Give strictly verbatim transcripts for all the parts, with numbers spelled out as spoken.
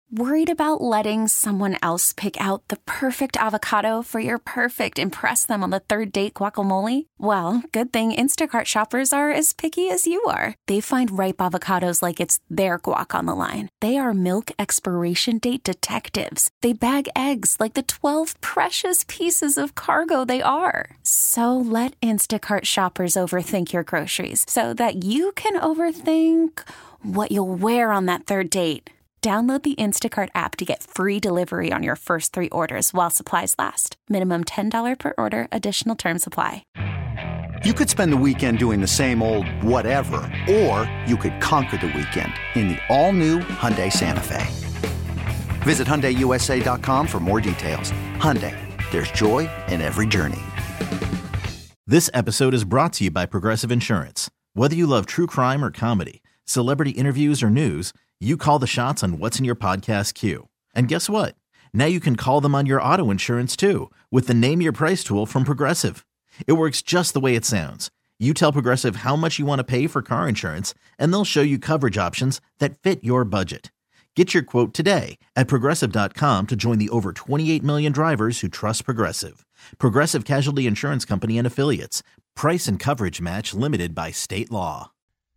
Worried about letting someone else pick out the perfect avocado for your perfect impress them on the third date guacamole? Well, good thing Instacart shoppers are as picky as you are. They find ripe avocados like it's their guac on the line. They are milk expiration date detectives. They bag eggs like the twelve precious pieces of cargo they are. So let Instacart shoppers overthink your groceries so that you can overthink what you'll wear on that third date. Download the Instacart app to get free delivery on your first three orders while supplies last. Minimum ten dollars per order. Additional terms apply. You could spend the weekend doing the same old whatever, or you could conquer the weekend in the all-new Hyundai Santa Fe. Visit Hyundai U S A dot com for more details. Hyundai, there's joy in every journey. This episode is brought to you by Progressive Insurance. Whether you love true crime or comedy, celebrity interviews or news, you call the shots on what's in your podcast queue. And guess what? Now you can call them on your auto insurance too with the Name Your Price tool from Progressive. It works just the way it sounds. You tell Progressive how much you want to pay for car insurance, and they'll show you coverage options that fit your budget. Get your quote today at Progressive dot com to join the over twenty-eight million drivers who trust Progressive. Progressive Casualty Insurance Company and Affiliates. Price and coverage match limited by state law.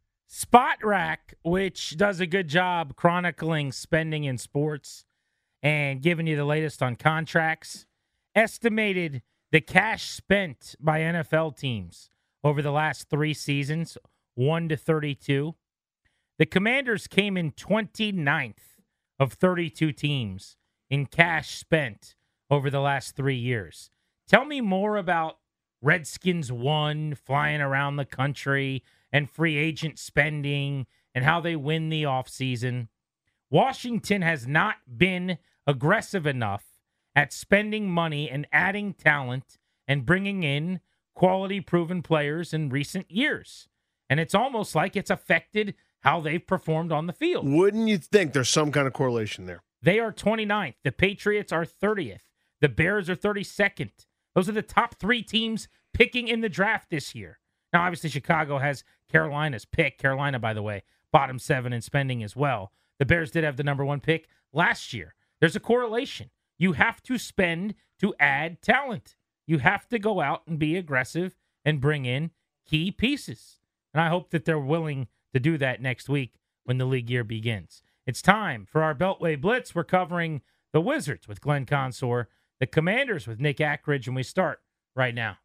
Spotrac, which does a good job chronicling spending in sports and giving you the latest on contracts, estimated the cash spent by N F L teams over the last three seasons, one to thirty-two. The Commanders came in twenty-ninth of thirty-two teams in cash spent over the last three years. Tell me more about Redskins one, flying around the country, and free agent spending, and how they win the offseason. Washington has not been aggressive enough at spending money and adding talent and bringing in quality proven players in recent years. And it's almost like it's affected how they've performed on the field. Wouldn't you think there's some kind of correlation there? They are twenty-ninth. The Patriots are thirtieth. The Bears are thirty-second. Those are the top three teams picking in the draft this year. Now, obviously, Chicago has Carolina's pick. Carolina, by the way, bottom seven in spending as well. The Bears did have the number one pick last year. There's a correlation. You have to spend to add talent. You have to go out and be aggressive and bring in key pieces. And I hope that they're willing to do that next week when the league year begins. It's time for our Beltway Blitz. We're covering the Wizards with Glenn Consor, the Commanders with Nick Ackridge, and we start right now.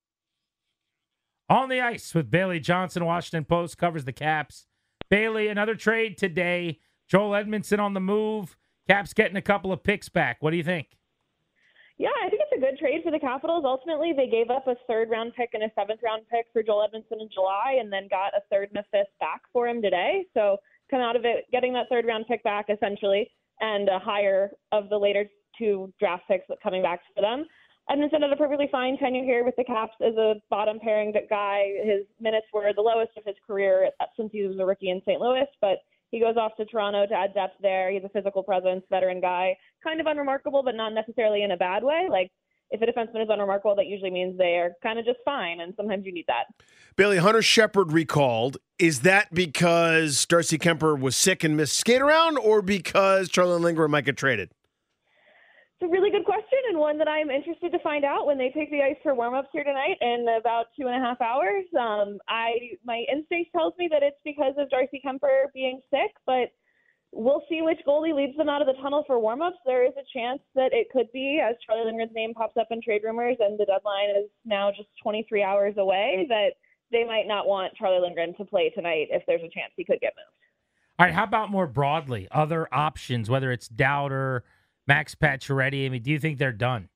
On the ice with Bailey Johnson, Washington Post covers the Caps. Bailey, another trade today. Joel Edmondson on the move. Caps getting a couple of picks back. What do you think? Yeah, I think it's a good trade for the Capitals. Ultimately, they gave up a third-round pick and a seventh-round pick for Joel Edmondson in July and then got a third and a fifth back for him today. So come out of it getting that third-round pick back, essentially, and a higher of the later two draft picks coming back for them. Edmondson had a perfectly fine tenure here with the Caps as a bottom pairing guy. His minutes were the lowest of his career since he was a rookie in Saint Louis, but he goes off to Toronto to add depth there. He's a physical presence, veteran guy, kind of unremarkable, but not necessarily in a bad way. Like, if a defenseman is unremarkable, that usually means they are kind of just fine, and sometimes you need that. Bailey, Hunter Shepard recalled. Is that because Darcy Kemper was sick and missed skate around, or because Charlie Lindgren might get traded? It's a really good question, and one that I'm interested to find out when they take the ice for warm-ups here tonight in about two and a half hours. Um, I my instinct tells me that it's because of Darcy Kemper being sick, but we'll see which goalie leads them out of the tunnel for warm-ups. There is a chance that it could be, as Charlie Lindgren's name pops up in trade rumors, and the deadline is now just twenty-three hours away, that they might not want Charlie Lindgren to play tonight if there's a chance he could get moved. All right, how about more broadly, other options, whether it's Dowder, Max Pacioretty? I mean, do you think they're done?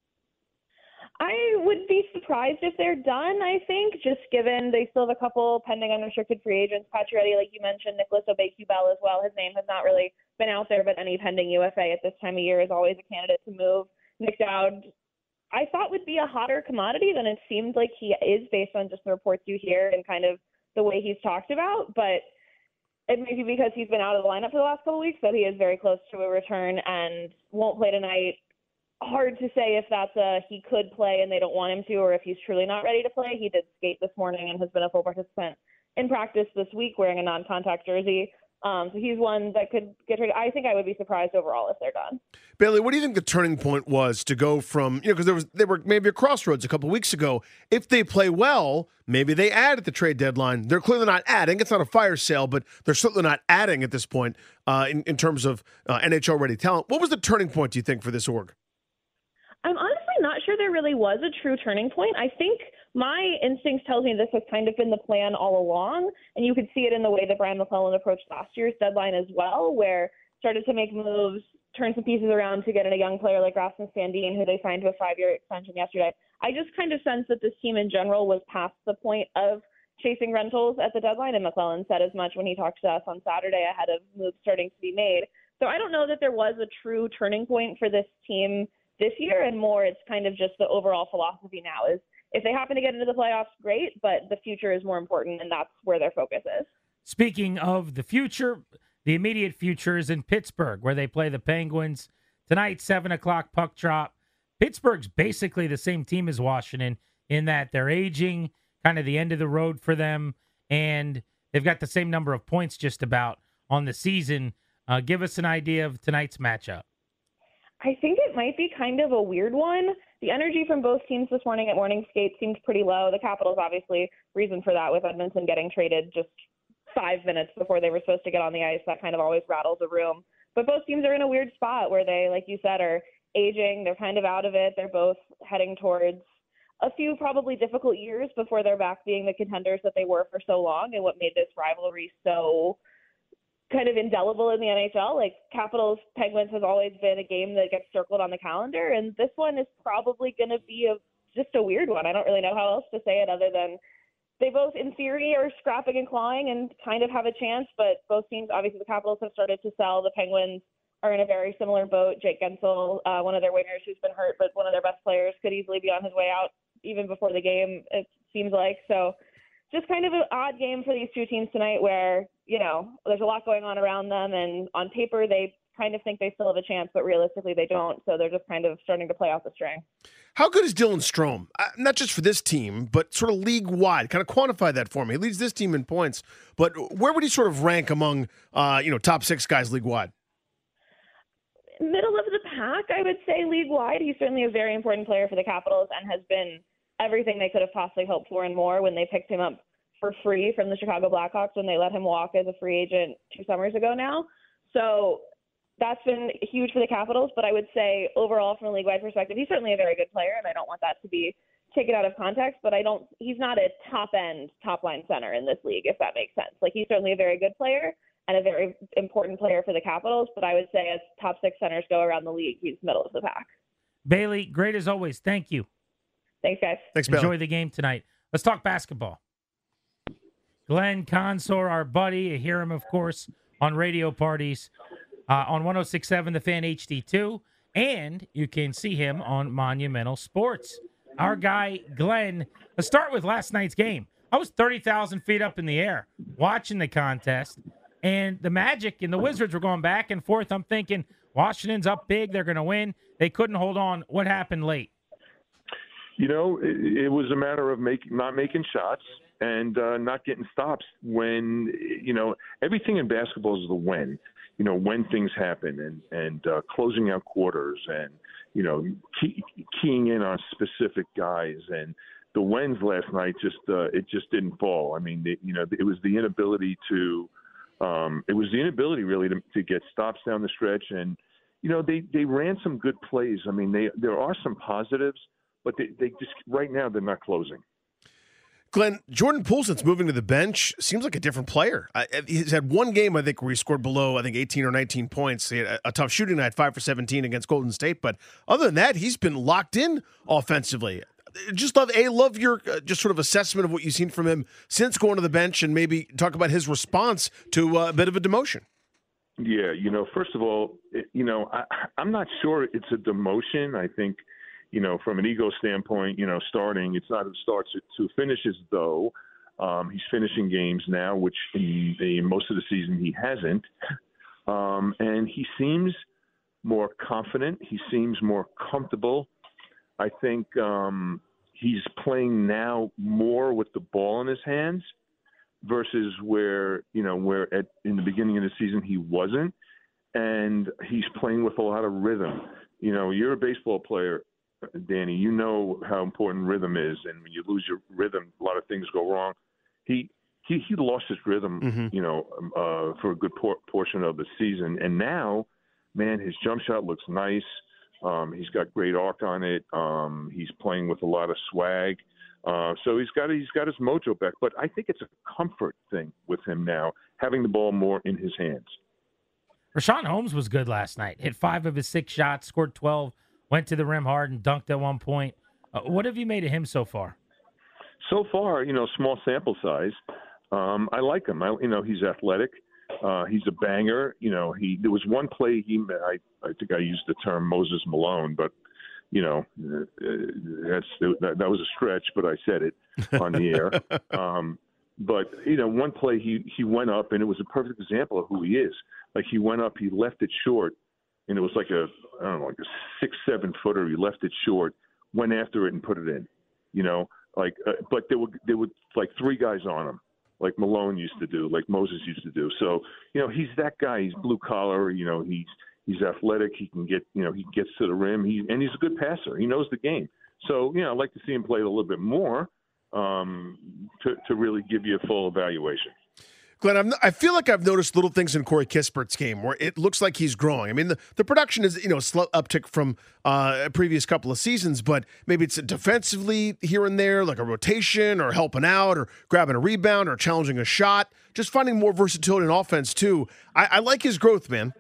I would be surprised if they're done, I think, just given they still have a couple pending unrestricted free agents. Pacioretty, like you mentioned, Nicholas Aubé-Kubel as well. His name has not really been out there, but any pending U F A at this time of year is always a candidate to move. Nick Dowd, I thought would be a hotter commodity than it seemed like he is based on just the reports you hear and kind of the way he's talked about, but it may be because he's been out of the lineup for the last couple of weeks that he is very close to a return and won't play tonight. Hard to say if that's a he could play and they don't want him to, or if he's truly not ready to play. He did skate this morning and has been a full participant in practice this week wearing a non-contact jersey. Um, so he's one that could get traded. I think I would be surprised overall if they're done. Bailey, what do you think the turning point was to go from, you know, because there was they were maybe a crossroads a couple weeks ago. If they play well, maybe they add at the trade deadline. They're clearly not adding. It's not a fire sale, but they're certainly not adding at this point uh, in, in terms of uh, N H L-ready talent. What was the turning point, do you think, for this org? I'm honestly not sure there really was a true turning point. I think my instinct tells me this has kind of been the plan all along, and you could see it in the way that Brian McClellan approached last year's deadline as well, where started to make moves, turn some pieces around to get in a young player like Rasmus Sandin, who they signed to a five-year extension yesterday. I just kind of sense that this team in general was past the point of chasing rentals at the deadline, and McClellan said as much when he talked to us on Saturday ahead of moves starting to be made. So I don't know that there was a true turning point for this team this year, and more it's kind of just the overall philosophy now is if they happen to get into the playoffs, great, but the future is more important, and that's where their focus is. Speaking of the future, the immediate future is in Pittsburgh, where they play the Penguins tonight, seven o'clock puck drop. Pittsburgh's basically the same team as Washington in that they're aging, kind of the end of the road for them, and they've got the same number of points just about on the season. Uh, give us an idea of tonight's matchup. I think it might be kind of a weird one. The energy from both teams this morning at morning skate seemed pretty low. The Capitals, obviously, reason for that with Edmonton getting traded just five minutes before they were supposed to get on the ice. That kind of always rattles a room. But both teams are in a weird spot where they, like you said, are aging. They're kind of out of it. They're both heading towards a few probably difficult years before they're back being the contenders that they were for so long, and what made this rivalry so kind of indelible in the N H L. Like Capitals Penguins has always been a game that gets circled on the calendar, and this one is probably going to be a just a weird one. I don't really know how else to say it other than they both in theory are scrapping and clawing and kind of have a chance, but both teams, obviously the Capitals have started to sell. The Penguins are in a very similar boat. Jake Gensel, uh, one of their wingers who's been hurt, but one of their best players, could easily be on his way out even before the game, it seems like. So just kind of an odd game for these two teams tonight where, you know, there's a lot going on around them, and on paper they kind of think they still have a chance, but realistically they don't. So they're just kind of starting to play out the string. How good is Dylan Strome? Uh, not just for this team, but sort of league-wide. Kind of quantify that for me. He leads this team in points, but where would he sort of rank among, uh, you know, top six guys league-wide? Middle of the pack, I would say league-wide. He's certainly a very important player for the Capitals and has been everything they could have possibly hoped for and more when they picked him up for free from the Chicago Blackhawks when they let him walk as a free agent two summers ago now. So that's been huge for the Capitals, but I would say overall from a league-wide perspective, he's certainly a very good player, and I don't want that to be taken out of context, but I don't, he's not a top-end, top-line center in this league, if that makes sense. Like, he's certainly a very good player and a very important player for the Capitals, but I would say as top six centers go around the league, he's middle of the pack. Bailey, great as always. Thank you. Thanks, guys. Thanks, Enjoy Bailey. the game tonight. Let's talk basketball. Glenn Consor, our buddy. You hear him, of course, on radio parties uh, on one oh six point seven The Fan H D two, and you can see him on Monumental Sports. Our guy, Glenn, let's start with last night's game. I was thirty thousand feet up in the air watching the contest, and the Magic and the Wizards were going back and forth. I'm thinking, Washington's up big. They're going to win. They couldn't hold on. What happened late? You know, it, it was a matter of make, not making shots and uh, not getting stops when, you know, everything in basketball is the when, you know, when things happen and, and uh, closing out quarters and, you know, key, keying in on specific guys. And the wins last night, just uh, it just didn't fall. I mean, it, you know, it was the inability to um, it was the inability really to, to get stops down the stretch. And, you know, they, they ran some good plays. I mean, they there are some positives, but they, they just right now they're not closing. Glenn, Jordan Poole, since moving to the bench, seems like a different player. Uh, he's had one game, I think, where he scored below, I think, eighteen or nineteen points. He had a, a tough shooting night, five for seventeen against Golden State. But other than that, he's been locked in offensively. Just love, A, love your uh, just sort of assessment of what you've seen from him since going to the bench, and maybe talk about his response to uh, a bit of a demotion. Yeah, you know, first of all, it, you know, I, I'm not sure it's a demotion. I think, you know, from an ego standpoint, you know, starting, it's not who starts, it's who finishes, though. Um, he's finishing games now, which in, in most of the season he hasn't. Um, and he seems more confident. He seems more comfortable. I think um, he's playing now more with the ball in his hands, versus where, you know, where at in the beginning of the season he wasn't. And he's playing with a lot of rhythm. You know, you're a baseball player, Danny. You know how important rhythm is. And when you lose your rhythm, a lot of things go wrong. He he, he lost his rhythm, mm-hmm. you know, uh, for a good por- portion of the season. And now, man, his jump shot looks nice. Um, he's got great arc on it. Um, he's playing with a lot of swag. Uh, so he's got he's got his mojo back. But I think it's a comfort thing with him now, having the ball more in his hands. Rashawn Holmes was good last night. Hit five of his six shots, scored twelve, went to the rim hard, and dunked at one point. Uh, what have you made of him so far? So far, you know, small sample size. Um, I like him. I, you know, he's athletic. Uh, he's a banger. You know, he there was one play he I I think I used the term Moses Malone, but you know, uh, that's that, that was a stretch, but I said it on the air. Um, but you know, one play he he went up, and it was a perfect example of who he is. Like he went up, he left it short, and it was like a I don't know, like a six seven footer. He left it short, went after it, and put it in. You know, like uh, but there were there were like three guys on him, like Malone used to do, like Moses used to do. So, you know, he's that guy. He's blue collar. You know, he's he's athletic. He can get, you know, he gets to the rim. He and he's a good passer. He knows the game. So, you know, I'd like to see him play it a little bit more um, to to really give you a full evaluation. Glenn, I'm, I feel like I've noticed little things in Corey Kispert's game where it looks like he's growing. I mean, the, the production is, you know, a slow uptick from uh, a previous couple of seasons, but maybe it's defensively here and there, like a rotation or helping out or grabbing a rebound or challenging a shot, just finding more versatility in offense, too. I, I like his growth, man.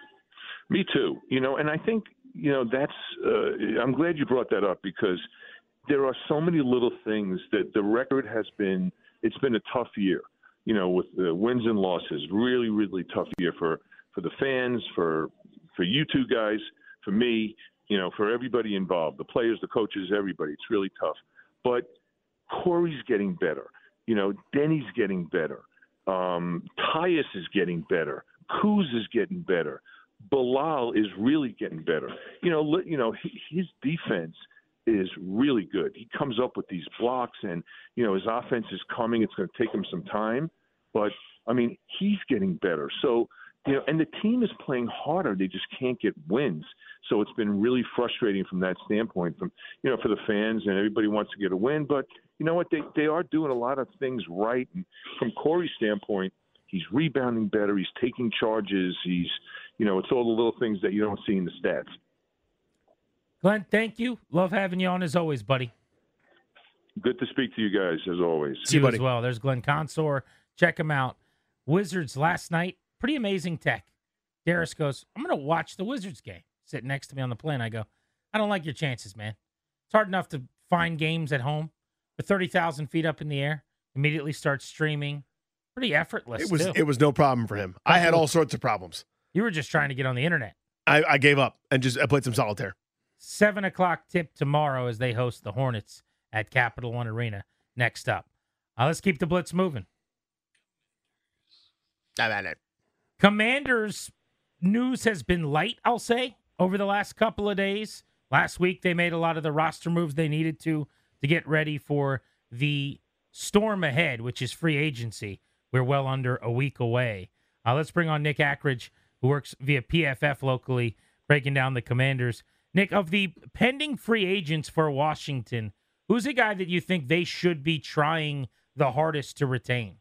Me too. You know, and I think, you know, that's uh, – I'm glad you brought that up because there are so many little things that the record has been – it's been a tough year. You know, with the wins and losses, really, really tough year for, for the fans, for for you two guys, for me, you know, for everybody involved, the players, the coaches, everybody. It's really tough. But Corey's getting better. You know, Denny's getting better. Um, Tyus is getting better. Kuz is getting better. Bilal is really getting better. You know, you know, his defense is really good. He comes up with these blocks and, you know, his offense is coming. It's going to take him some time. But, I mean, he's getting better. So, you know, and the team is playing harder. They just can't get wins. So it's been really frustrating from that standpoint, from, you know, for the fans, and everybody wants to get a win. But you know what? They, they are doing a lot of things right. And from Corey's standpoint, he's rebounding better. He's taking charges. He's, you know, it's all the little things that you don't see in the stats. Glenn, thank you. Love having you on as always, buddy. Good to speak to you guys as always. See you, you as well. There's Glenn Consor. Check him out. Wizards last night, pretty amazing tech. Darius goes, I'm going to watch the Wizards game. Sitting next to me on the plane, I go, I don't like your chances, man. It's hard enough to find games at home. But thirty thousand feet up in the air, immediately starts streaming. Pretty effortless, It was too. It was no problem for him. I had all sorts of problems. You were just trying to get on the internet. I, I gave up and just I played some solitaire. Seven o'clock tip tomorrow as they host the Hornets at Capital One Arena. Next up, uh, let's keep the blitz moving. Commanders news has been light, I'll say, over the last couple of days. Last week, they made a lot of the roster moves they needed to to get ready for the storm ahead, which is free agency. We're well under a week away. Uh, let's bring on Nick Ackridge, who works via P F F locally, breaking down the Commanders. Nick, of the pending free agents for Washington, who's a guy that you think they should be trying the hardest to retain?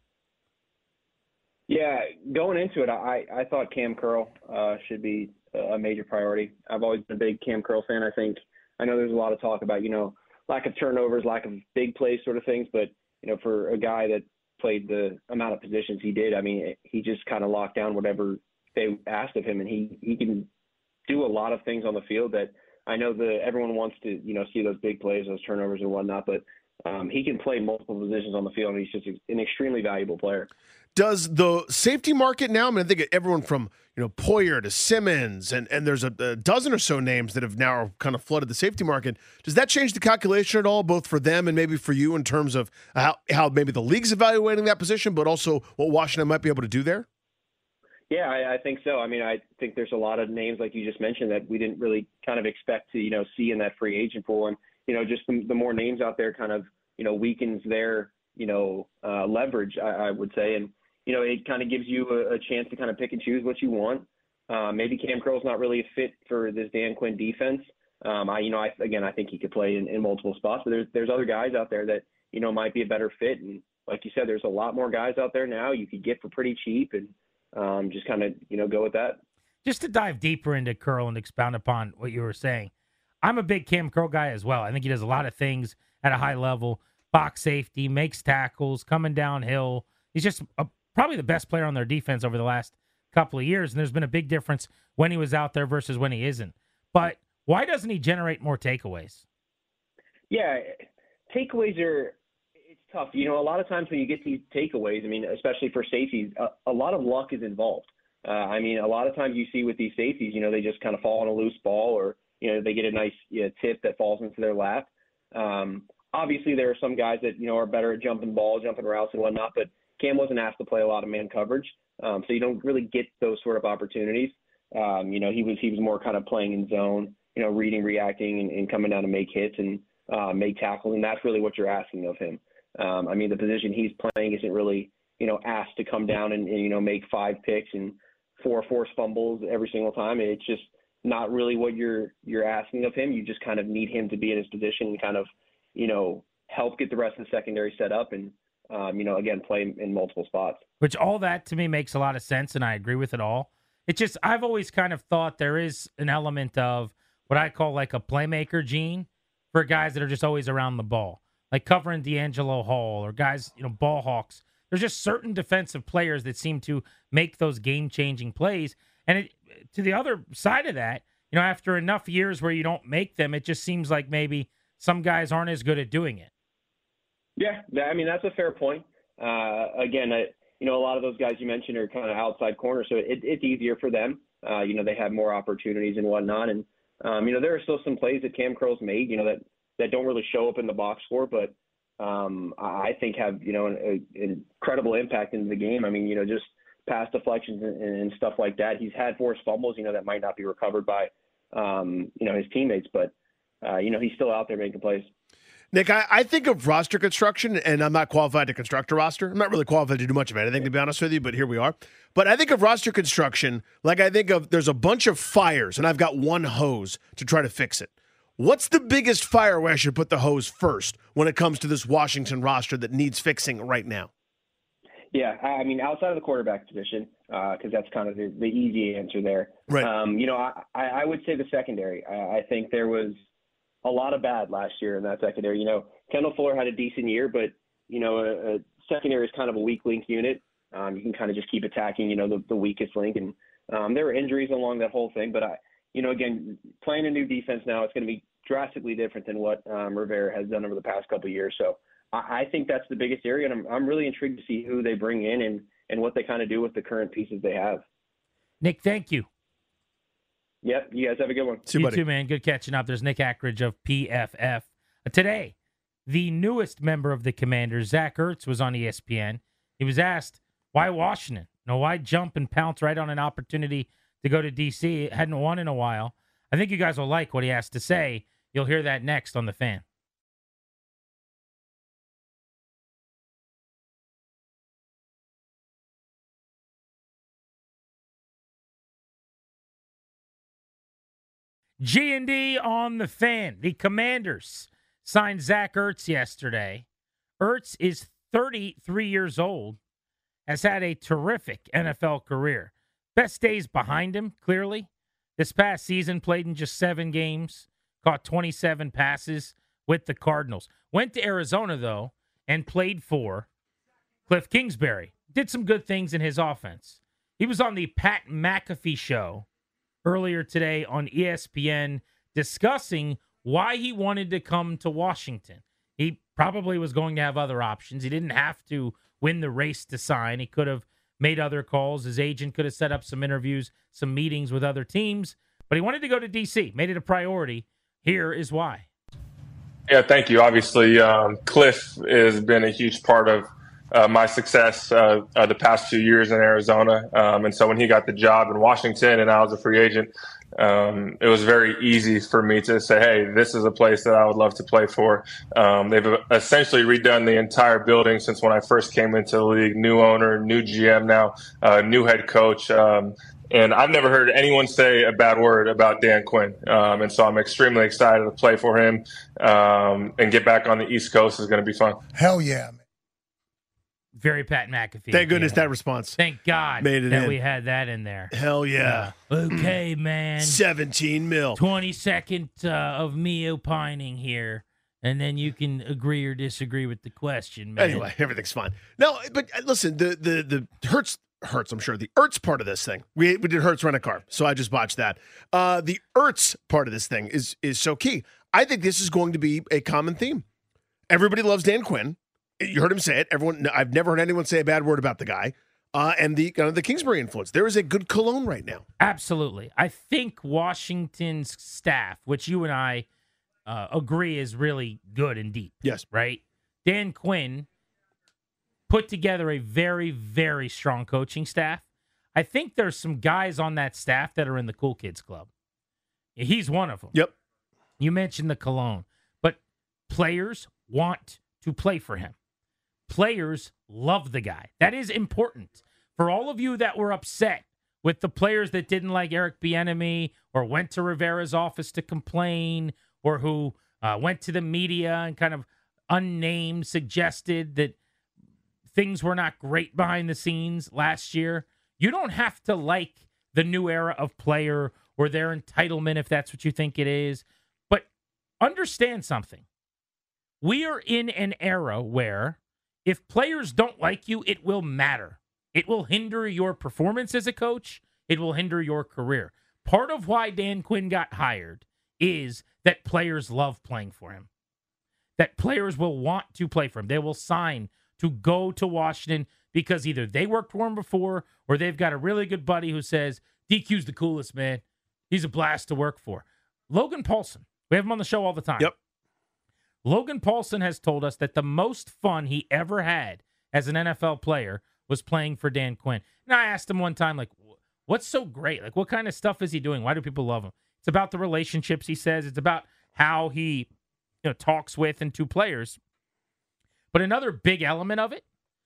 Yeah, going into it, I, I thought Cam Curl uh, should be a major priority. I've always been a big Cam Curl fan. I think I know there's a lot of talk about, you know, lack of turnovers, lack of big plays sort of things. But, you know, for a guy that played the amount of positions he did, I mean, he just kind of locked down whatever they asked of him. And he, he can do a lot of things on the field that I know that everyone wants to, you know, see those big plays, those turnovers and whatnot. But um, he can play multiple positions on the field, and he's just an extremely valuable player. Does the safety market now, I mean, I think everyone from, you know, Poyer to Simmons, and, and there's a, a dozen or so names that have now kind of flooded the safety market. Does that change the calculation at all, both for them and maybe for you in terms of how, how maybe the league's evaluating that position, but also what Washington might be able to do there? Yeah, I, I think so. I mean, I think there's a lot of names, like you just mentioned, that we didn't really kind of expect to, you know, see in that free agent pool. And, you know, just the, the more names out there kind of, you know, weakens their you know, uh, leverage, I, I would say. And, you know, it kind of gives you a, a chance to kind of pick and choose what you want. Uh, maybe Cam Curl's not really a fit for this Dan Quinn defense. Um, I, you know, I, again, I think he could play in, in multiple spots, but there's, there's other guys out there that, you know, might be a better fit. And like you said, there's a lot more guys out there now you could get for pretty cheap, and um, just kind of, you know, go with that. Just to dive deeper into Curl and expound upon what you were saying, I'm a big Cam Curl guy as well. I think he does a lot of things at a high level. Box safety, makes tackles, coming downhill. He's just a, probably the best player on their defense over the last couple of years, and there's been a big difference when he was out there versus when he isn't. But why doesn't he generate more takeaways? Yeah, takeaways are it's tough. You know, a lot of times when you get these takeaways, I mean, especially for safeties, a, a lot of luck is involved. Uh, I mean, a lot of times you see with these safeties, you know, they just kind of fall on a loose ball, or, you know, they get a nice you know, tip that falls into their lap. Um, obviously, there are some guys that, you know, are better at jumping balls, jumping routes and whatnot, but Cam wasn't asked to play a lot of man coverage, um, so you don't really get those sort of opportunities. Um, you know, he was he was more kind of playing in zone, you know, reading, reacting, and, and coming down to make hits and uh, make tackles, and that's really what you're asking of him. Um, I mean, the position he's playing isn't really, you know, asked to come down and, and you know, make five picks and four forced fumbles every single time. It's just not really what you're you're asking of him. You just kind of need him to be in his position and kind of, you know, help get the rest of the secondary set up and, um, you know, again, play in multiple spots. Which all that to me makes a lot of sense, and I agree with it all. It's just I've always kind of thought there is an element of what I call like a playmaker gene for guys that are just always around the ball, like covering D'Angelo Hall or guys, you know, ball hawks. There's just certain defensive players that seem to make those game-changing plays. And it, to the other side of that, you know, after enough years where you don't make them, it just seems like maybe some guys aren't as good at doing it. Yeah, I mean, that's a fair point. Uh, again, I, you know, a lot of those guys you mentioned are kind of outside corners, so it, it's easier for them. Uh, you know, they have more opportunities and whatnot. And, um, you know, there are still some plays that Cam Curl's made, you know, that, that don't really show up in the box score, but um, I think have, you know, an, an incredible impact into the game. I mean, you know, just pass deflections and, and stuff like that. He's had forced fumbles, you know, that might not be recovered by, um, you know, his teammates, but, uh, you know, he's still out there making plays. Nick, I, I think of roster construction, and I'm not qualified to construct a roster. I'm not really qualified to do much of anything, to be honest with you, but here we are. But I think of roster construction like I think of there's a bunch of fires, and I've got one hose to try to fix it. What's the biggest fire where I should put the hose first when it comes to this Washington roster that needs fixing right now? Yeah, I mean, outside of the quarterback position, because uh, that's kind of the, the easy answer there. Right. Um, you know, I, I would say the secondary. I, I think there was a lot of bad last year in that secondary. You know, Kendall Fuller had a decent year, but, you know, a, a secondary is kind of a weak link unit. Um, you can kind of just keep attacking, you know, the, the weakest link. And um, there were injuries along that whole thing. But, I, you know, again, playing a new defense now, it's going to be drastically different than what um, Rivera has done over the past couple of years. So I, I think that's the biggest area. And I'm, I'm really intrigued to see who they bring in and, and what they kind of do with the current pieces they have. Nick, thank you. Yep, you guys have a good one. See you, you buddy. too, man. Good catching up. There's Nick Ackridge of P F F. Uh, today, the newest member of the Commanders, Zach Ertz, was on E S P N. He was asked, why Washington? You know, why jump and pounce right on an opportunity to go to D C? It hadn't won in a while. I think you guys will like what he has to say. You'll hear that next on The Fan. G and D on The Fan. The Commanders signed Zach Ertz yesterday. Ertz is thirty-three years old, has had a terrific N F L career. Best days behind him, clearly. This past season, played in just seven games, caught twenty-seven passes with the Cardinals. Went to Arizona, though, and played for Cliff Kingsbury. Did some good things in his offense. He was on the Pat McAfee show earlier today on E S P N discussing why he wanted to come to Washington. He probably was going to have other options. He didn't have to win the race to sign. He could have made other calls. His agent could have set up some interviews, some meetings with other teams, but he wanted to go to D C, made it a priority. Here is why. Yeah, thank you. Obviously, um, Cliff has been a huge part of Uh, my success uh, uh, the past few years in Arizona. Um, and so when he got the job in Washington and I was a free agent, um, it was very easy for me to say, hey, this is a place that I would love to play for. Um, they've essentially redone the entire building since when I first came into the league. New owner, new G M now, uh, new head coach. Um, and I've never heard anyone say a bad word about Dan Quinn. Um, and so I'm extremely excited to play for him um, and get back on the East Coast is going to be fun. Hell yeah. Very Pat McAfee. Thank goodness yeah. that response. Thank God Made it that in. we had that in there. Hell yeah. Uh, okay, man. seventeen mil. twenty second uh, of me opining here, and then you can agree or disagree with the question, man. Anyway, everything's fine. No, but uh, listen, the the the Hurts Hurts, I'm sure the Ertz part of this thing. We we did Hurts rent a car, so I just botched that. Uh, the Ertz part of this thing is is so key. I think this is going to be a common theme. Everybody loves Dan Quinn. You heard him say it. Everyone, I've never heard anyone say a bad word about the guy. Uh, and the kind of the Kingsbury influence. There is a good cologne right now. Absolutely. I think Washington's staff, which you and I uh, agree is really good and deep. Yes. Right? Dan Quinn put together a very, very strong coaching staff. I think there's some guys on that staff that are in the Cool Kids Club. He's one of them. Yep. You mentioned the cologne. But players want to play for him. Players love the guy. That is important. For all of you that were upset with the players that didn't like Eric Bieniemy or went to Rivera's office to complain or who uh, went to the media and kind of unnamed suggested that things were not great behind the scenes last year, you don't have to like the new era of player or their entitlement if that's what you think it is. But understand something. We are in an era where if players don't like you, it will matter. It will hinder your performance as a coach. It will hinder your career. Part of why Dan Quinn got hired is that players love playing for him. That players will want to play for him. They will sign to go to Washington because either they worked for him before or they've got a really good buddy who says, D Q's the coolest, man. He's a blast to work for. Logan Paulson. We have him on the show all the time. Yep. Logan Paulson has told us that the most fun he ever had as an N F L player was playing for Dan Quinn. And I asked him one time, like, what's so great? Like, what kind of stuff is he doing? Why do people love him? It's about the relationships, he says. It's about how he, you know, talks with and to players. But another big element of it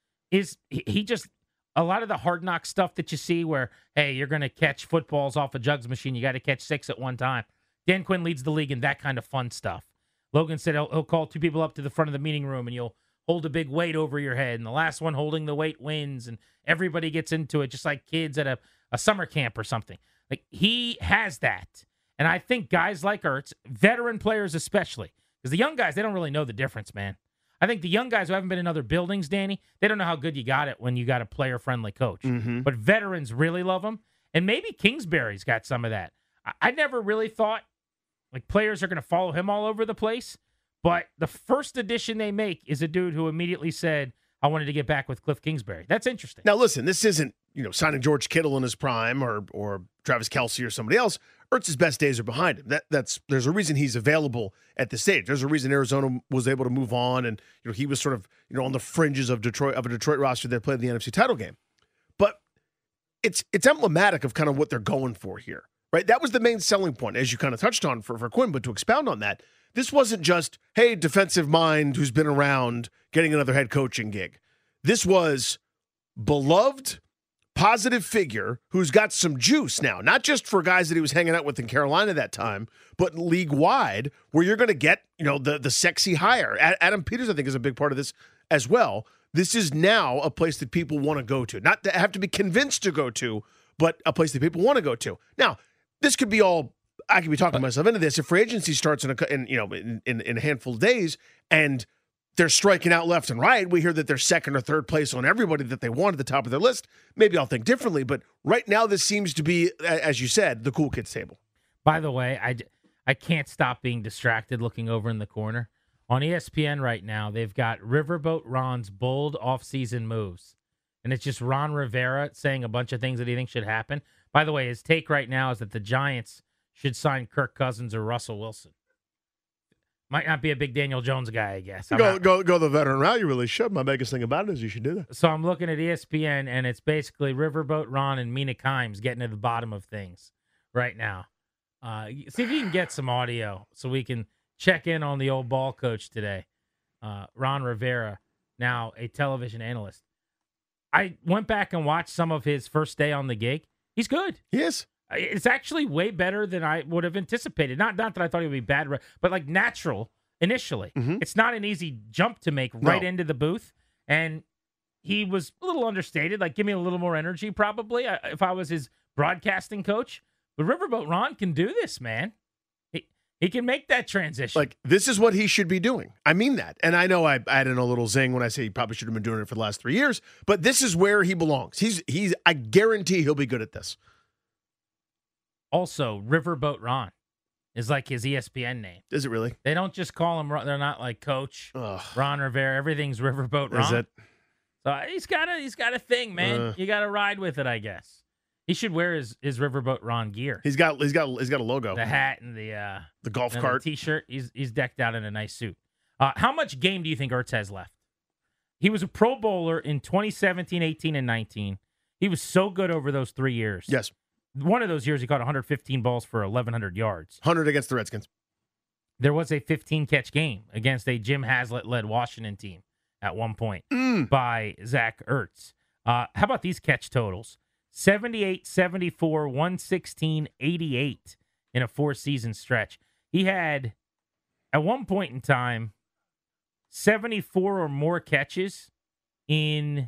is he just, a lot of the hard knock stuff that you see where, hey, you're going to catch footballs off a jugs machine. You got to catch six at one time. Dan Quinn leads the league in that kind of fun stuff. Logan said he'll, he'll call two people up to the front of the meeting room and you'll hold a big weight over your head. And the last one holding the weight wins. And everybody gets into it just like kids at a, a summer camp or something. Like he has that. And I think guys like Ertz, veteran players especially, because the young guys, they don't really know the difference, man. I think the young guys who haven't been in other buildings, Danny, they don't know how good you got it when you got a player-friendly coach. Mm-hmm. But veterans really love him. And maybe Kingsbury's got some of that. I, I never really thought like players are going to follow him all over the place. But the first addition they make is a dude who immediately said, I wanted to get back with Cliff Kingsbury. That's interesting. Now, listen, this isn't, you know, signing George Kittle in his prime or or Travis Kelce or somebody else. Ertz's best days are behind him. That that's there's a reason he's available at this stage. There's a reason Arizona was able to move on, and you know he was sort of you know on the fringes of Detroit of a Detroit roster that played the N F C title game. But it's it's emblematic of kind of what they're going for here, right? That was the main selling point, as you kind of touched on for for Quinn. But to expound on that, this wasn't just hey defensive mind who's been around getting another head coaching gig. This was beloved, positive figure who's got some juice now, not just for guys that he was hanging out with in Carolina that time, but league-wide, where you're going to get, you know, the the sexy hire. Adam Peters, I think, is a big part of this as well. This is now a place that people want to go to. Not to have to be convinced to go to, but a place that people want to go to. Now, this could be all, I could be talking myself into this. If free agency starts in, a, in you know, in, in, in a handful of days, and they're striking out left and right, we hear that they're second or third place on everybody that they want at the top of their list. Maybe I'll think differently, but right now this seems to be, as you said, the cool kids table. By the way, I, I can't stop being distracted looking over in the corner. On E S P N right now, they've got Riverboat Ron's bold offseason moves. And it's just Ron Rivera saying a bunch of things that he thinks should happen. By the way, his take right now is that the Giants should sign Kirk Cousins or Russell Wilson. Might not be a big Daniel Jones guy, I guess. I'm go not, go go the veteran route. You really should. My biggest thing about it is you should do that. So I'm looking at E S P N, and it's basically Riverboat Ron and Mina Kimes getting to the bottom of things right now. Uh, see if you can get some audio so we can check in on the old ball coach today, uh, Ron Rivera, now a television analyst. I went back and watched some of his first day on the gig. He's good. He is. It's actually way better than I would have anticipated. Not, not that I thought he would be bad, but like natural initially. Mm-hmm. It's not an easy jump to make right No. into the booth. And he was a little understated, like give me a little more energy probably if I was his broadcasting coach. But Riverboat Ron can do this, man. He, he can make that transition. Like, this is what he should be doing. I mean that. And I know I added a little zing when I say he probably should have been doing it for the last three years, but this is where he belongs. He's, he's. I guarantee he'll be good at this. Also, Riverboat Ron is like his E S P N name. Is it really? They don't just call him, they're not like Coach Ugh. Ron Rivera. Everything's Riverboat Ron. Is it? So he's got a, he's got a thing, man. Uh. You got to ride with it, I guess. He should wear his, his Riverboat Ron gear. He's got he's got he's got a logo. The hat and the uh, the golf and cart, the t-shirt. He's he's decked out in a nice suit. Uh, how much game do you think Ertz has left? He was a Pro Bowler in twenty seventeen, eighteen, and nineteen. He was so good over those three years. Yes. One of those years, he caught one hundred fifteen balls for eleven hundred yards. one hundred against the Redskins. There was a fifteen-catch game against a Jim Haslett-led Washington team at one point Mm. by Zach Ertz. Uh, how about these catch totals? seventy-eight, seventy-four, one sixteen, eighty-eight in a four-season stretch. He had, at one point in time, seventy-four or more catches in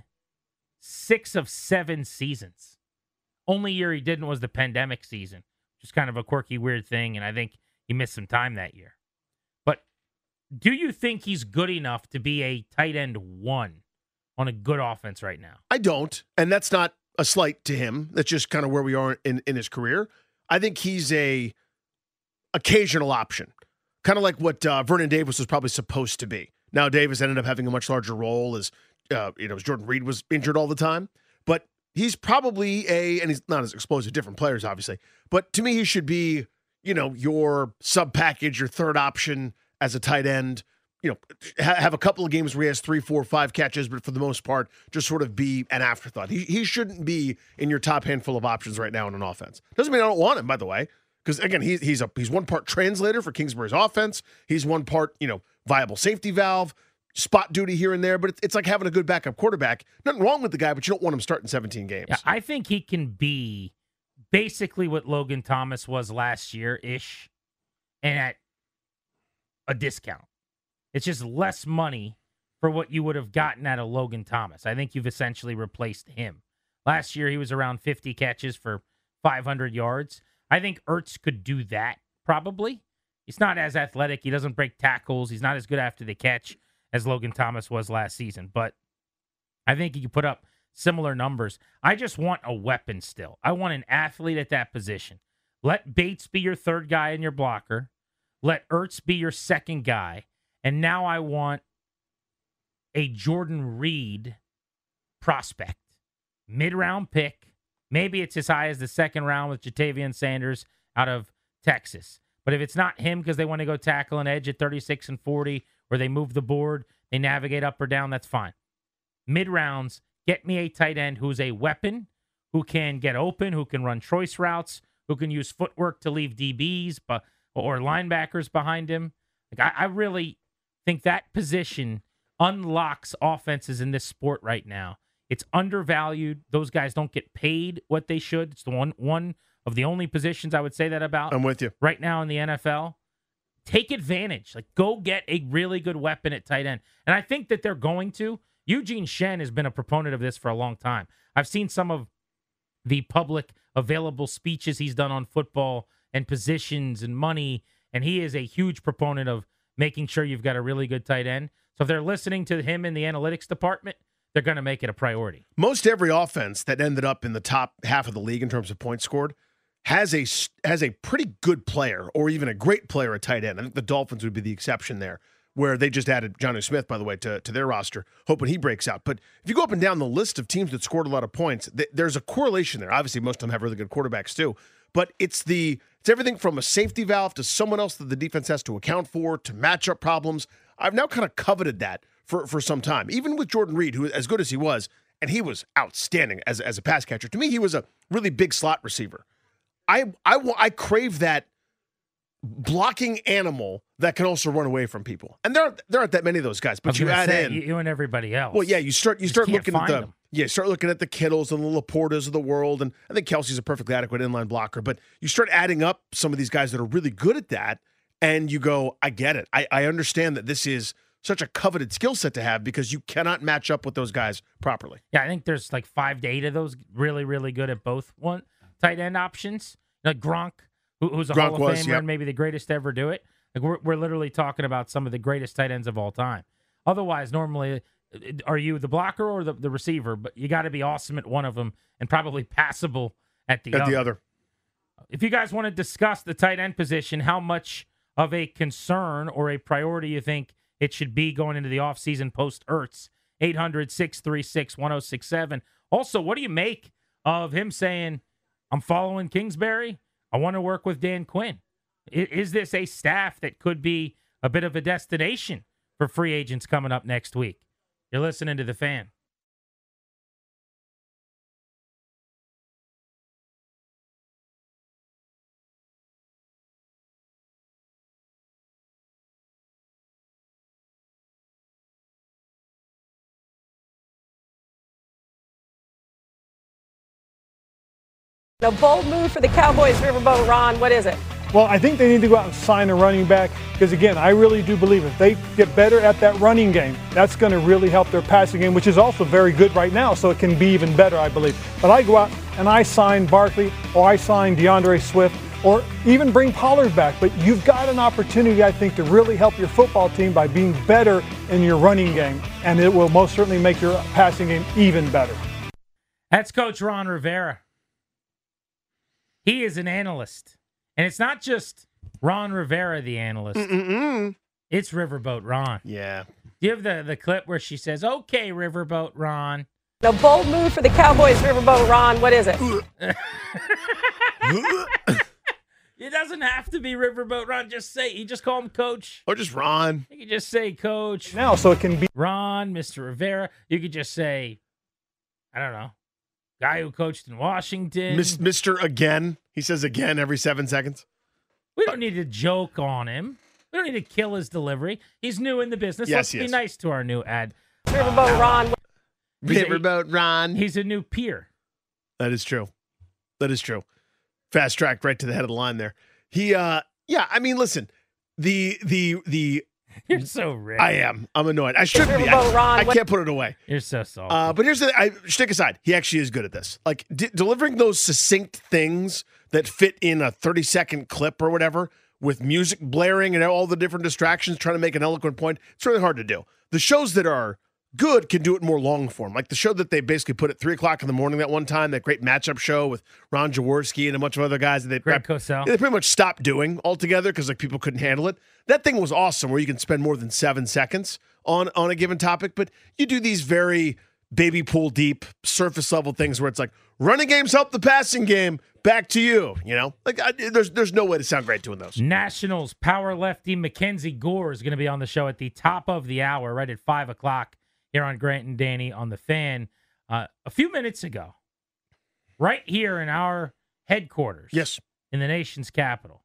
six of seven seasons. Only year he didn't was the pandemic season, which is kind of a quirky, weird thing, and I think he missed some time that year. But do you think he's good enough to be a tight end one on a good offense right now? I don't, and that's not a slight to him. That's just kind of where we are in, in his career. I think he's a occasional option, kind of like what uh, Vernon Davis was probably supposed to be. Now Davis ended up having a much larger role as uh, you know, as Jordan Reed was injured all the time, but he's probably a, and he's not as explosive, different players obviously, but to me he should be, you know, your sub package, your third option as a tight end. You know, ha- have a couple of games where he has three, four, five catches, but for the most part, just sort of be an afterthought. He he shouldn't be in your top handful of options right now in an offense. Doesn't mean I don't want him, by the way, because again, he's he's a he's one part translator for Kingsbury's offense. He's one part, you know, viable safety valve, spot duty here and there. But it's, it's like having a good backup quarterback. Nothing wrong with the guy, but you don't want him starting seventeen games. Yeah, I think he can be basically what Logan Thomas was last year ish, and at a discount. It's just less money for what you would have gotten out of Logan Thomas. I think you've essentially replaced him. Last year, he was around fifty catches for five hundred yards. I think Ertz could do that, probably. He's not as athletic. He doesn't break tackles. He's not as good after the catch as Logan Thomas was last season. But I think he could put up similar numbers. I just want a weapon still. I want an athlete at that position. Let Bates be your third guy and your blocker. Let Ertz be your second guy. And now I want a Jordan Reed prospect. Mid-round pick. Maybe it's as high as the second round with Jatavian Sanders out of Texas. But if it's not him because they want to go tackle an edge at thirty-six and forty, or they move the board, they navigate up or down, that's fine. Mid-rounds, get me a tight end who's a weapon, who can get open, who can run choice routes, who can use footwork to leave D Bs but, or linebackers behind him. Like I, I really... think that position unlocks offenses in this sport right now. It's undervalued. Those guys don't get paid what they should. It's the one one of the only positions I would say that about. I'm with you. Right now in the N F L. Take advantage. Like, go get a really good weapon at tight end. And I think that they're going to. Eugene Shen has been a proponent of this for a long time. I've seen some of the public available speeches he's done on football and positions and money, and he is a huge proponent of making sure you've got a really good tight end. So if they're listening to him in the analytics department, they're going to make it a priority. Most every offense that ended up in the top half of the league in terms of points scored has a has a pretty good player or even a great player at tight end. I think the Dolphins would be the exception there, where they just added Jonnu Smith, by the way, to, to their roster, hoping he breaks out. But if you go up and down the list of teams that scored a lot of points, th- there's a correlation there. Obviously, most of them have really good quarterbacks too. But it's the it's everything from a safety valve to someone else that the defense has to account for, to matchup problems. I've now kind of coveted that for, for some time. Even with Jordan Reed, who, as good as he was, and he was outstanding as, as a pass catcher. To me, he was a really big slot receiver. I I, I crave that blocking animal that can also run away from people. And there aren't, there aren't that many of those guys, but you add say, in you and everybody else. Well, yeah, you start you You start can't looking at find the them. yeah, start looking at the Kittles and the Laportas of the world, and I think Kelsey's a perfectly adequate inline blocker. But you start adding up some of these guys that are really good at that, and you go, I get it. I, I understand that this is such a coveted skill set to have because you cannot match up with those guys properly. Yeah, I think there's like five to eight of those really, really good at both one tight end options. Like Gronk, who, who's a Gronk Hall of was, Famer yep. and maybe the greatest to ever do it. Like we're we're literally talking about some of the greatest tight ends of all time. Otherwise, normally, are you the blocker or the, the receiver? But you got to be awesome at one of them and probably passable at the At other. the other. If you guys want to discuss the tight end position, how much of a concern or a priority you think it should be going into the offseason post-Ertz, eight hundred, six three six, one oh six seven. Also, what do you make of him saying, I'm following Kingsbury, I want to work with Dan Quinn? I- Is this a staff that could be a bit of a destination for free agents coming up next week? You're listening to The Fan. A bold move for the Cowboys, Riverboat Ron. What is it? Well, I think they need to go out and sign a running back because, again, I really do believe if they get better at that running game, that's going to really help their passing game, which is also very good right now, so it can be even better, I believe. But I go out and I sign Barkley or I sign DeAndre Swift or even bring Pollard back. But you've got an opportunity, I think, to really help your football team by being better in your running game, and it will most certainly make your passing game even better. That's Coach Ron Rivera. He is an analyst. And it's not just Ron Rivera, the analyst. Mm-mm-mm. It's Riverboat Ron. Yeah. Do you have the, the clip where she says, okay, Riverboat Ron? A bold move for the Cowboys, Riverboat Ron. What is it? It doesn't have to be Riverboat Ron. Just say, you just call him Coach. Or just Ron. You could just say Coach. Now, so it can be Ron, Mister Rivera. You could just say, I don't know, guy who coached in Washington. Mis- Mister Again. He says again every seven seconds. We don't need to joke on him. We don't need to kill his delivery. He's new in the business. Yes, Let's he be is. nice to our new ad. Riverboat Ron. He's a- Riverboat Ron. He's a new peer. That is true. That is true. Fast track right to the head of the line there. He, uh, yeah, I mean, listen, the, the, the, You're so rich. I am. I'm annoyed. I should be. Riverboat Ron. I, I What- can't put it away. You're so salty. Uh, but here's the I stick aside. He actually is good at this. Like de- delivering those succinct things that fit in a thirty second clip or whatever with music blaring and all the different distractions trying to make an eloquent point. It's really hard to do. The shows that are good can do it more long form. Like the show that they basically put at three o'clock in the morning that one time, that great matchup show with Ron Jaworski and a bunch of other guys that they, Greg Cosell. they pretty much stopped doing altogether because like people couldn't handle it. That thing was awesome where you can spend more than seven seconds on, on a given topic, but you do these very baby pool deep surface level things where it's like running games help the passing game. Back to you, you know, like I, there's there's no way to sound great doing those. Nationals power lefty Mackenzie Gore is going to be on the show at the top of the hour, right at five o'clock here on Grant and Danny on the Fan. Uh, a few minutes ago, right here in our headquarters, Yes, in the nation's capital,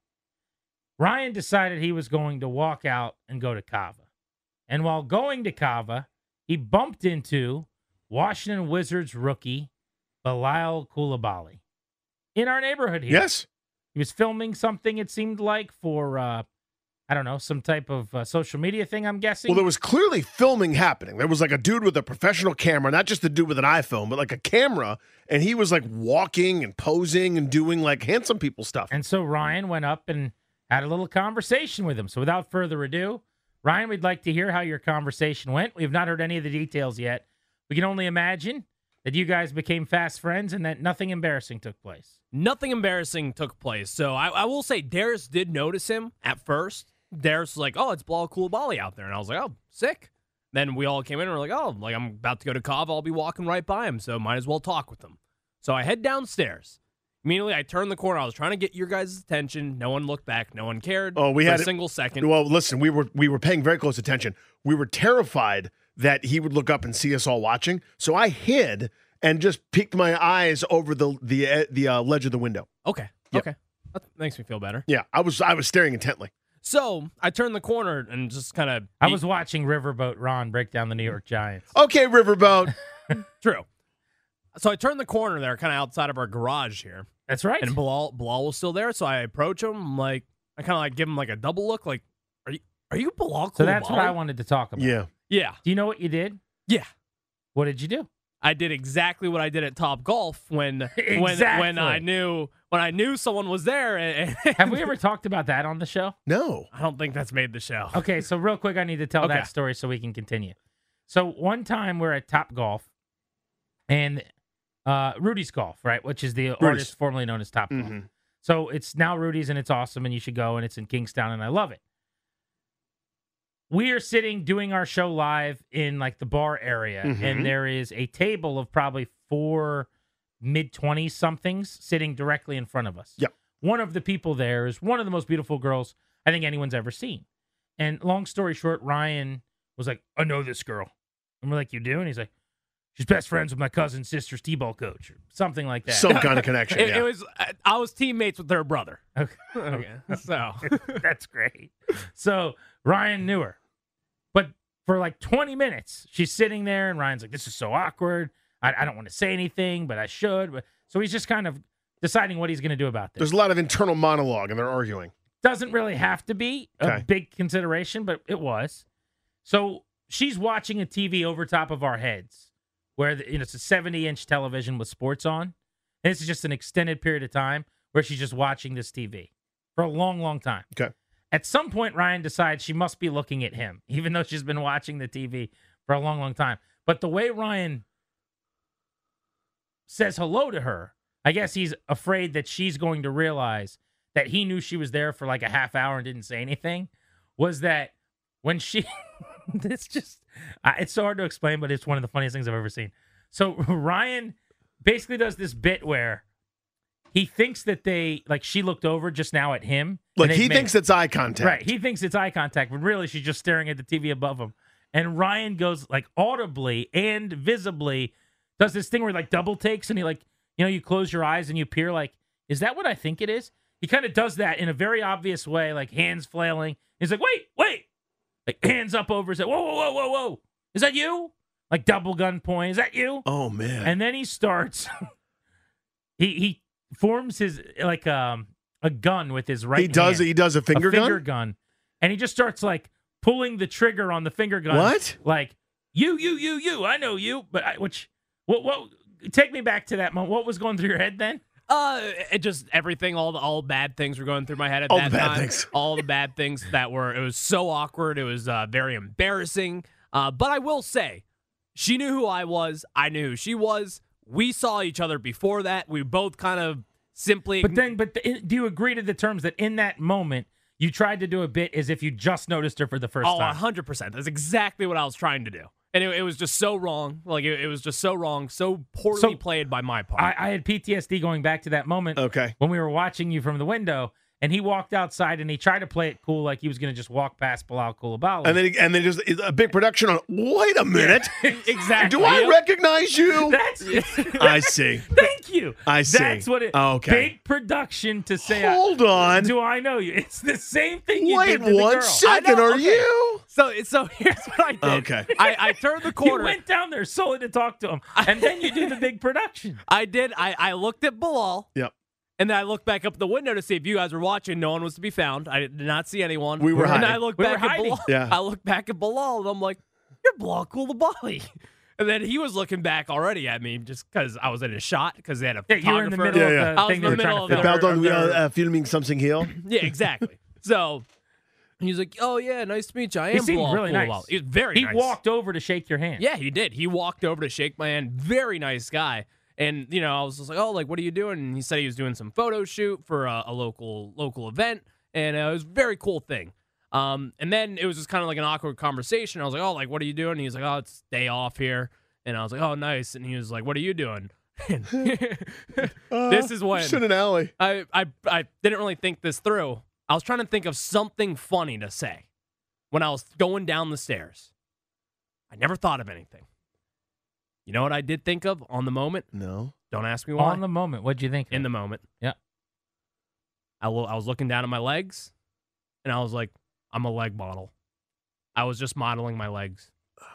Ryan decided he was going to walk out and go to Cava. And while going to Cava, he bumped into Washington Wizards rookie Bilal Coulibaly in our neighborhood here. yes. He was filming something, it seemed like, for, uh, I don't know, some type of uh, social media thing, I'm guessing. Well, there was clearly filming happening. There was like a dude with a professional camera, not just a dude with an iPhone, but like a camera, and he was like walking and posing and doing like handsome people stuff. And so Ryan went up and had a little conversation with him. So without further ado, Ryan, we'd like to hear how your conversation went. We've not heard any of the details yet. We can only imagine that you guys became fast friends and that nothing embarrassing took place. Nothing embarrassing took place. So I, I will say Darius did notice him at first. Darius was like, oh, it's Bilal Coulibaly out there. And I was like, oh, sick. Then we all came in and we're like, oh, like I'm about to go to Cava. I'll be walking right by him, so might as well talk with him. So I head downstairs. Immediately, I turned the corner. I was trying to get your guys' attention. No one looked back. No one cared. Oh, we for had a it- single second. Well, listen, we were we were paying very close attention. We were terrified that he would look up and see us all watching. So I hid and just peeked my eyes over the the uh, the uh, ledge of the window. Okay. Yep. Okay. That makes me feel better. Yeah, I was I was staring intently. So I turned the corner and just kind of. I was watching Riverboat Ron break down the New York Giants. Okay, Riverboat. True. So I turned the corner there, kind of outside of our garage here. That's right. And Bilal, Bilal was still there, so I approach him. I'm like, I kind of like give him like a double look, like, are you are you Bilal? So that's what I wanted to talk about. Yeah. Yeah. Do you know what you did? Yeah. What did you do? I did exactly what I did at Top Golf when when Exactly. when I knew when I knew someone was there. And, Have we ever talked about that on the show? No. I don't think that's made the show. Okay, so real quick, I need to tell Okay. that story so we can continue. So one time we're at Top Golf, and uh, Rudy's Golf, right, which is the Rudy's. artist formerly known as Top Golf. Mhm. So it's now Rudy's, and it's awesome, and you should go, and it's in Kingstown, and I love it. We are sitting doing our show live in like the bar area, Mhm. and there is a table of probably four mid twenties somethings sitting directly in front of us. Yep. One of the people there is one of the most beautiful girls I think anyone's ever seen. And long story short, Ryan was like, I know this girl. And we're like, you do? And he's like, she's best friends with my cousin's sister's T-ball coach or something like that. Some kind of connection. It, yeah. it was I was teammates with their brother. Okay. Okay, so That's great. So Ryan knew her. But for like twenty minutes, she's sitting there, and Ryan's like, this is so awkward. I, I don't want to say anything, but I should. But so he's just kind of deciding what he's going to do about this. There's a lot of internal monologue, and they're arguing. Doesn't really have to be a Okay. big consideration, but it was. So she's watching a T V over top of our heads, where the, you know, it's a seventy-inch television with sports on. And this is just an extended period of time where she's just watching this T V for a long, long time. Okay. At some point, Ryan decides she must be looking at him, even though she's been watching the T V for a long, long time. But the way Ryan says hello to her, I guess he's afraid that she's going to realize that he knew she was there for like a half hour and didn't say anything, was that when she, it's just, uh, it's so hard to explain, but it's one of the funniest things I've ever seen. So Ryan basically does this bit where he thinks that they, like she looked over just now at him. and Like they've he made- thinks it's eye contact. Right. He thinks it's eye contact, but really she's just staring at the T V above him. And Ryan goes like audibly and visibly does this thing where he like double takes and he like, you know, you close your eyes and you peer like, is that what I think it is? He kind of does that in a very obvious way, like hands flailing. He's like, wait, wait. Like hands up over his head. Whoa, whoa, whoa, whoa, whoa. Is that you? Like double gun point. Is that you? Oh man. And then he starts, he he forms his, like um a gun with his right he does hand. he does a finger, a finger gun? gun, and he just starts like pulling the trigger on the finger gun. What? Like you, you, you, you. I know you, but I, which what what? Take me back to that moment. What was going through your head then? Uh, it just everything, all the all bad things were going through my head at All that the bad time. things. All the bad things that were. It was so awkward. It was uh, very embarrassing. Uh, but I will say, she knew who I was. I knew who she was. We saw each other before that. We both kind of simply. But then, but the, do you agree to the terms that in that moment you tried to do a bit as if you just noticed her for the first oh, time? one hundred percent. That's exactly what I was trying to do. And it, it was just so wrong. Like, it, it was just so wrong, so poorly So, played by my part. I, I had P T S D going back to that moment. Okay. When we were watching you from the window, and he walked outside and he tried to play it cool, like he was going to just walk past Bilal Koulibaly. And then he, and then just a big production on. Wait a minute. exactly. Do I Yep. recognize you? That's I see. Thank you. I see. That's what it. Oh, okay. Big production to say. I- Hold on. Do I know you? It's the same thing you Wait did to the one girl. second. I know, Are okay. you? So, so here's what I did. Okay. I, I turned the You corner. went down there solely to talk to him, and then you do the big production. I did. I, I looked at Bilal. Yep. And then I looked back up the window to see if you guys were watching. No one was to be found. I did not see anyone. We were And hiding. I looked We were back at hiding. Bilal. Yeah. I looked back at Bilal, and I'm like, "You're Bilal Koulibaly." And then he was looking back already at me just because I was in a shot because they had a Yeah, you were in the photographer. middle Yeah, of yeah. the I was thing in they the were trying middle to of film. the- About they're- on they're- uh, filming something here. Yeah, exactly. So he's like, "Oh yeah, nice to meet you. I am He seemed Bilal really Koulibaly." nice. He was very He nice. walked over to shake your hand. Yeah, he did. He walked over to shake my hand. Very nice guy. And, you know, I was just like, oh, like, what are you doing? And he said he was doing some photo shoot for a, a local local event. And uh, it was a very cool thing. Um, and then it was just kind of like an awkward conversation. I was like, oh, like, what are you doing? And he was like, oh, it's day off here. And I was like, oh, nice. And he was like, what are you doing? This is when Just in an alley. I, I, I didn't really think this through. I was trying to think of something funny to say when I was going down the stairs. I never thought of anything. You know what I did think of on the moment? No. Don't ask me why. On the moment, what'd you think? In the moment. Yeah. I, lo- I was looking down at my legs, and I was like, I'm a leg model. I was just modeling my legs.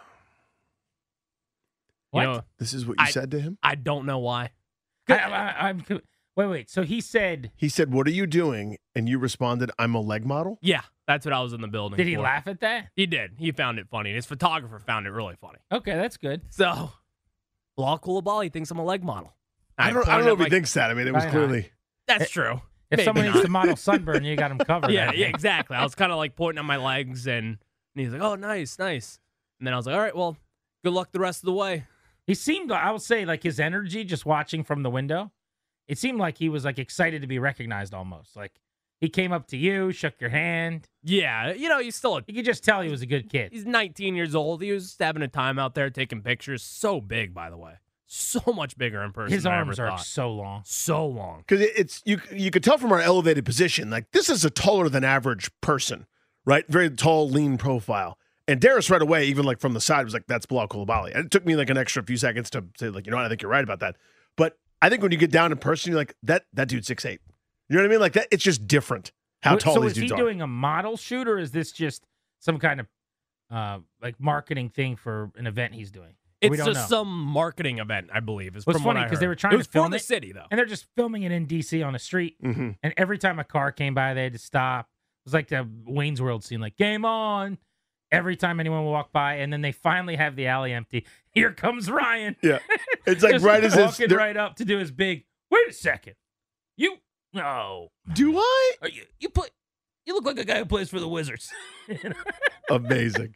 What? You know, this is what you I, said to him? I don't know why. I, I, I'm wait, wait. So he said He said, "What are you doing?" And you responded, "I'm a leg model." Yeah, that's what I was in the building Did he for. laugh at that? He did. He found it funny. His photographer found it really funny. Okay, that's good. So, Bilal Coulibaly thinks I'm a leg model. I don't, I don't know if he thinks that. I mean, it was Why not? clearly. That's true. If Maybe someone not. needs to model sunburn, you got him covered. Yeah, I yeah, think. exactly. I was kind of like pointing at my legs, and, and he's like, "Oh, nice, nice." And then I was like, "All right, well, good luck the rest of the way." He seemed, I would say, like his energy just watching from the window. It seemed like he was like excited to be recognized almost. Like he came up to you, shook your hand. Yeah, you know, he's still a, You could just tell he was a good kid. he's nineteen years old. He was having a time out there taking pictures. So big, by the way. So much bigger in person His than I arms ever are thought. so long. So long. Because it's you. You could tell from our elevated position, like this is a taller than average person, right? Very tall, lean profile. And Darius right away, even like from the side, was like, "That's Bilal Coulibaly." And it took me like an extra few seconds to say, like, you know what? I think you're right about that. But I think when you get down in person, you're like, "That that dude's six eight." You know what I mean? Like that. It's just different how Wait, tall so these is he dudes are. doing a model shoot, or is this just some kind of uh, like marketing thing for an event he's doing? We It's don't just know. some marketing event, I believe. Is It was from funny because they were trying it was to film for the it, city, though. and they're just filming it in D C on the street. Mm-hmm. And every time a car came by, they had to stop. It was like the Wayne's World scene, like "Game on!" Every time anyone would walk by, and then they finally have the alley empty. Here comes Ryan. Yeah, it's like Just right as it's walking right up to do his big. Wait a second, you no, do I? Are you you play? You look like a guy who plays for the Wizards. Amazing.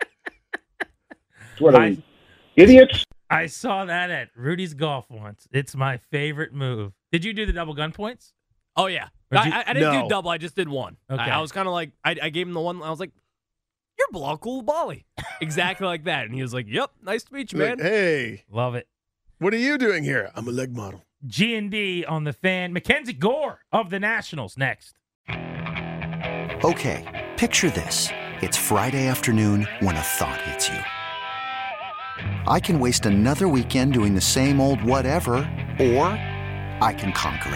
What are we, idiots? I saw that at Rudy's Golf once. It's my favorite move. Did you do the double gun points? Oh, yeah. Or I, did- I, I didn't No. do double. I just did one. Okay. I, I was kind of like, I, I gave him the one. I was like, "You're Bilal Coulibaly." Exactly like that. And he was like, "Yep, nice to meet you, Like, man." hey, Love it. what are you doing here? I'm a leg model. G and D on the Fan. Mackenzie Gore of the Nationals next. Okay, picture this. It's Friday afternoon when a thought hits you. I can waste another weekend doing the same old whatever, or I can conquer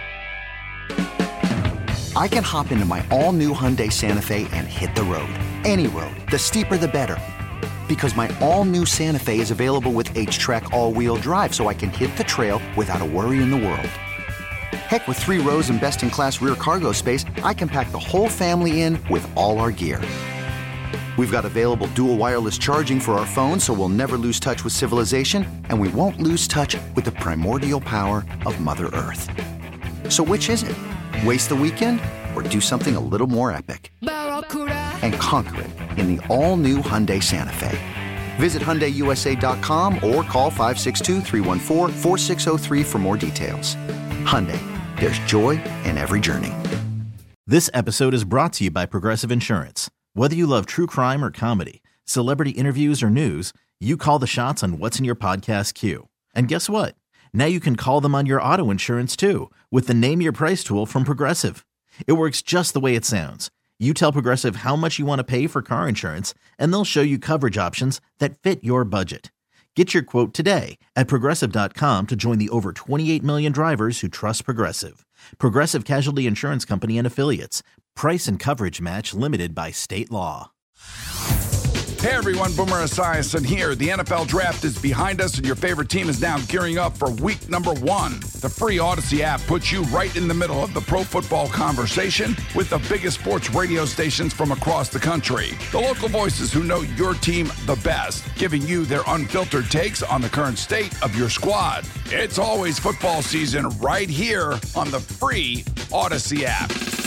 it. I can hop into my all-new Hyundai Santa Fe and hit the road. Any road. The steeper, the better. Because my all-new Santa Fe is available with H-Track all-wheel drive, so I can hit the trail without a worry in the world. Heck, with three rows and best-in-class rear cargo space, I can pack the whole family in with all our gear. We've got available dual wireless charging for our phones, so we'll never lose touch with civilization, and we won't lose touch with the primordial power of Mother Earth. So which is it? Waste the weekend or do something a little more epic? And conquer it in the all-new Hyundai Santa Fe. Visit Hyundai U S A dot com or call five six two, three one four, four six zero three for more details. Hyundai, there's joy in every journey. This episode is brought to you by Progressive Insurance. Whether you love true crime or comedy, celebrity interviews or news, you call the shots on what's in your podcast queue. And guess what? Now you can call them on your auto insurance too with the Name Your Price tool from Progressive. It works just the way it sounds. You tell Progressive how much you want to pay for car insurance, and they'll show you coverage options that fit your budget. Get your quote today at Progressive dot com to join the over twenty-eight million drivers who trust Progressive. Progressive Casualty Insurance Company and Affiliates. Price and coverage match limited by state law. Hey everyone, Boomer Esiason here. The N F L Draft is behind us and your favorite team is now gearing up for week number one. The free Odyssey app puts you right in the middle of the pro football conversation with the biggest sports radio stations from across the country. The local voices who know your team the best, giving you their unfiltered takes on the current state of your squad. It's always football season right here on the free Odyssey app.